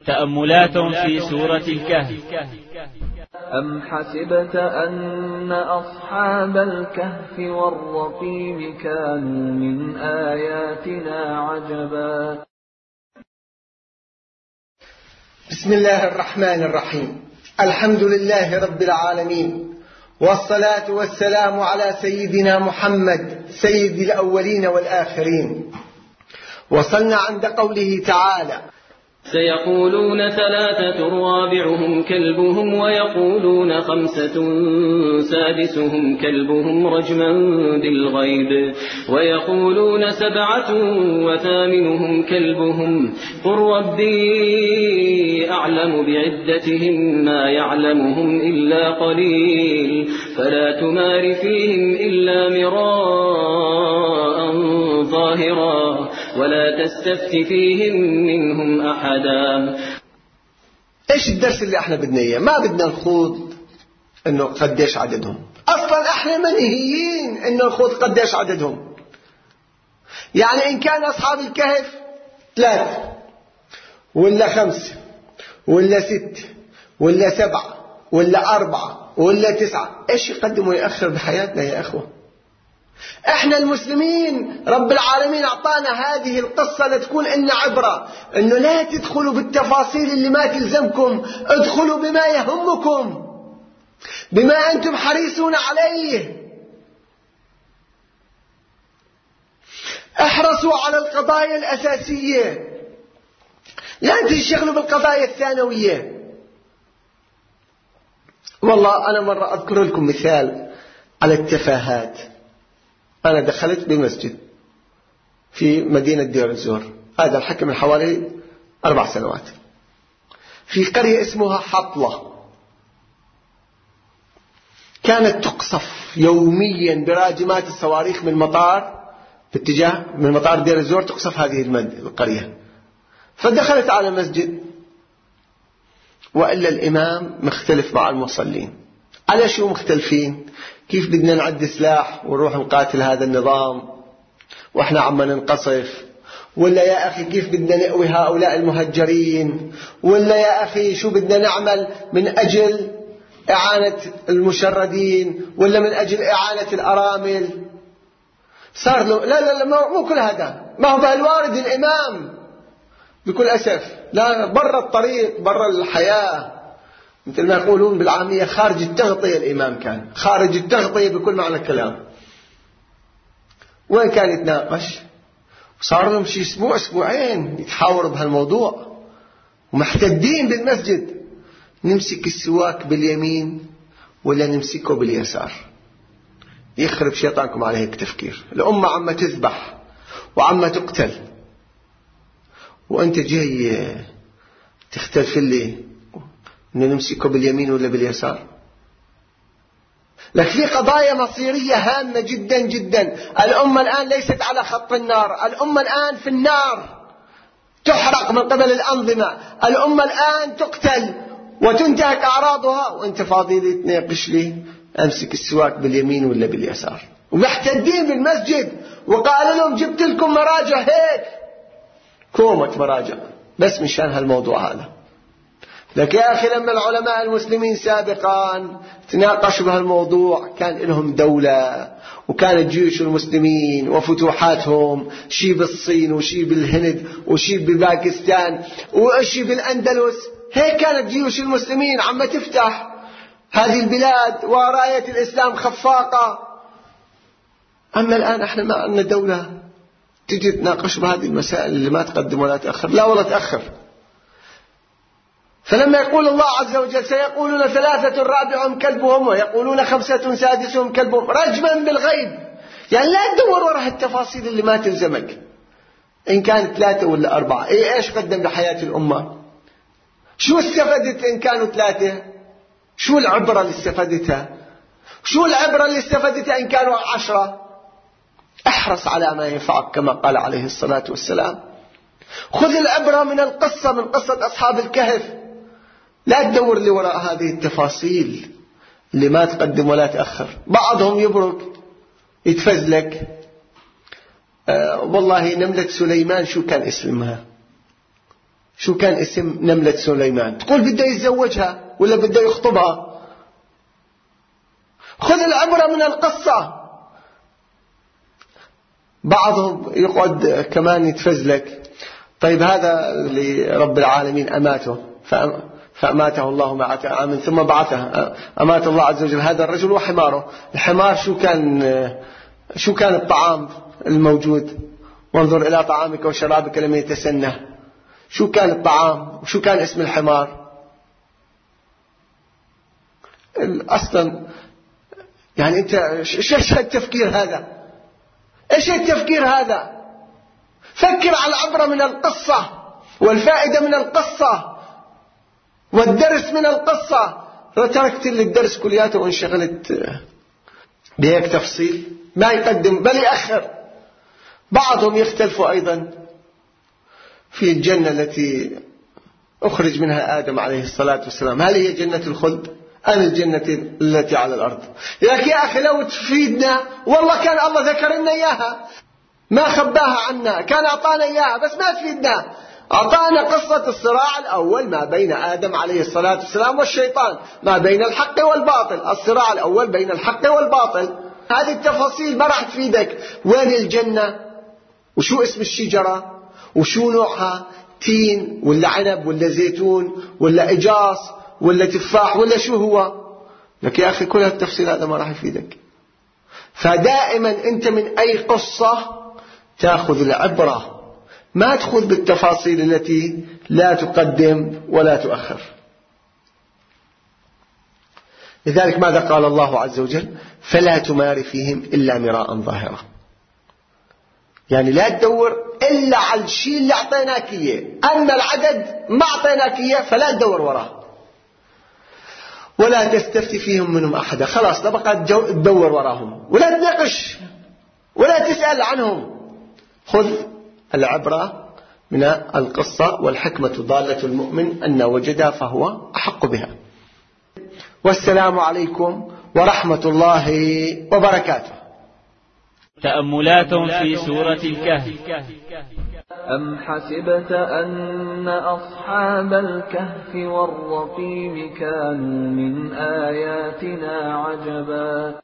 تأملات في سورة الكهف. أم حسبت أن أصحاب الكهف والرقيم كانوا من آياتنا عجبا. بسم الله الرحمن الرحيم. الحمد لله رب العالمين، والصلاة والسلام على سيدنا محمد سيد الأولين والآخرين. وصلنا عند قوله تعالى: سيقولون ثلاثة رابعهم كلبهم ويقولون خمسة سادسهم كلبهم رجما بالغيب ويقولون سبعة وثامنهم كلبهم قل ربي أعلم بعدتهم ما يعلمهم إلا قليل فلا تمار فيهم إلا مراء ظاهرا ولا تستفت فيهم منهم أحدا. ايش الدرس اللي احنا بدنا اياه؟ ما بدنا نخوض انه قديش عددهم، اصلا احنا منهيين انه نخوض قديش عددهم. يعني ان كان اصحاب الكهف 3 ولا 5 ولا 6 ولا 7 ولا 4 ولا 9، ايش يقدم ويأخر بحياتنا يا اخوة؟ احنا المسلمين رب العالمين اعطانا هذه القصة لتكون لنا عبرة، انه لا تدخلوا بالتفاصيل اللي ما تلزمكم، ادخلوا بما يهمكم، بما انتم حريصون عليه. احرصوا على القضايا الاساسية، لا تنشغلوا بالقضايا الثانوية. والله انا مرة اذكر لكم مثال على التفاهات. أنا دخلت بمسجد في مدينة دير الزور، هذا الحكي من حوالي 4 سنوات، في قرية اسمها حطلة. كانت تقصف يوميا براجمات الصواريخ من مطار، باتجاه من مطار دير الزور تقصف هذه القرية. فدخلت على مسجد، وإلا الإمام مختلف مع المصلين. على شو مختلفين؟ كيف بدنا نعد سلاح ونروح نقاتل هذا النظام واحنا عم ننقصف؟ ولا يا أخي كيف بدنا نقوي هؤلاء المهجرين؟ ولا يا أخي شو بدنا نعمل من أجل إعانة المشردين؟ ولا من أجل إعانة الأرامل؟ صار له لا مو كل هذا، ما هو بهالوارد الإمام بكل أسف لا، برا الطريق برا الحياة، مثل ما يقولون بالعامية خارج التغطية. الإمام كان خارج التغطية بكل معنى الكلام. وين كان يتناقش؟ صار لهم شي أسبوع 2 يتحاوروا بهالموضوع ومحتدين بالمسجد. نمسك السواك باليمين ولا نمسكه باليسار؟ يخرب شيطانكم على هيك تفكير. الأمة عم تذبح وعم تقتل، وأنت جاي تختلف لي إنه نمسكه باليمين ولا باليسار؟ لكن في قضايا مصيرية هامة جدا جدا. الأمة الآن ليست على خط النار، الأمة الآن في النار، تحرق من قبل الأنظمة. الأمة الآن تقتل وتنتهك أعراضها، وأنت فاضي تناقش لي أمسك السواك باليمين ولا باليسار؟ ومحتدين بالمسجد، وقال لهم جبت لكم مراجع هيك، كومة مراجع بس مشان هالموضوع هذا. لك يا أخي لما العلماء المسلمين سابقا تناقشوا بهالموضوع كان لهم دولة، وكانت جيوش المسلمين وفتوحاتهم شي بالصين وشي بالهند وشي بباكستان وشي بالأندلس. هيك كانت جيوش المسلمين عم تفتح هذه البلاد وراية الإسلام خفاقة. أما الآن احنا ما عندنا دولة تجي تناقش بهذه المسائل اللي ما تقدم ولا تأخر. لا والله تأخر. فلما يقول الله عز وجل سيقولون 3 رابعهم كلبهم ويقولون 5 سادسهم كلبهم رجما بالغيب، يعني لا تدور وراء التفاصيل اللي ما تلزمك. إن كانت 3 ولا 4، إيش قدم لحياة الأمة؟ شو استفدت إن كانوا 3؟ شو العبرة اللي استفدتها؟ شو العبرة اللي استفدتها إن كانوا 10؟ احرص على ما ينفعك كما قال عليه الصلاة والسلام. خذ العبرة من القصة، من قصة أصحاب الكهف. لا تدور لي وراء هذه التفاصيل اللي ما تقدم ولا تأخر. بعضهم يبرك يتفزلك. والله نملة سليمان شو كان اسمها؟ شو كان اسم نملة سليمان؟ تقول بده يتزوجها ولا بده يخطبها؟ خذ العبرة من القصة. بعضهم يقعد كمان يتفزلك، طيب هذا اللي رب العالمين أماته فأماته الله 100 عام ثم بعثه، أمات الله عز وجل هذا الرجل وحماره. الحمار شو كان الطعام الموجود؟ وانظر إلى طعامك وشرابك لم يتسنه. شو كان الطعام وشو كان اسم الحمار؟ أصلا يعني أنت إيش التفكير هذا؟ إيش التفكير هذا؟ فكر على العبرة من القصة والفائدة من القصة والدرس من القصة. فتركت لي الدرس كلياته وانشغلت بهيك تفصيل ما يقدم بل يأخر. بعضهم يختلفوا أيضا في الجنة التي أخرج منها آدم عليه الصلاة والسلام، هل هي جنة الخلد أم الجنة التي على الأرض؟ لكن يا أخي لو تفيدنا والله كان الله ذكر لنا إياها، ما خباها عنا، كان أعطانا إياها بس ما تفيدنا. أعطانا قصة الصراع الأول ما بين آدم عليه الصلاة والسلام والشيطان، ما بين الحق والباطل، الصراع الأول بين الحق والباطل. هذه التفاصيل ما راح تفيدك. وين الجنة وشو اسم الشجرة وشو نوعها، تين ولا عنب ولا زيتون ولا إجاص ولا تفاح ولا شو هو؟ لك يا أخي كل هالتفصيل هذا ما راح يفيدك. فدائما أنت من أي قصة تأخذ العبرة، ما تأخذ بالتفاصيل التي لا تقدم ولا تؤخر. لذلك ماذا قال الله عز وجل؟ فلا تمار فيهم إلا مراء ظاهرا. يعني لا تدور إلا على الشيء اللي أعطيناك إياه، أما العدد ما أعطيناك إياه فلا تدور وراه. ولا تستفتي فيهم منهم أحدا، خلاص لا بقى تدور وراهم ولا تناقش ولا تسأل عنهم. خذ العبرة من القصة، والحكمة ضالة المؤمن أن وجدها فهو أحق بها. والسلام عليكم ورحمة الله وبركاته. تأملات في سورة الكهف. أم حسبت أن أصحاب الكهف والرقيم كانوا من آياتنا عجبا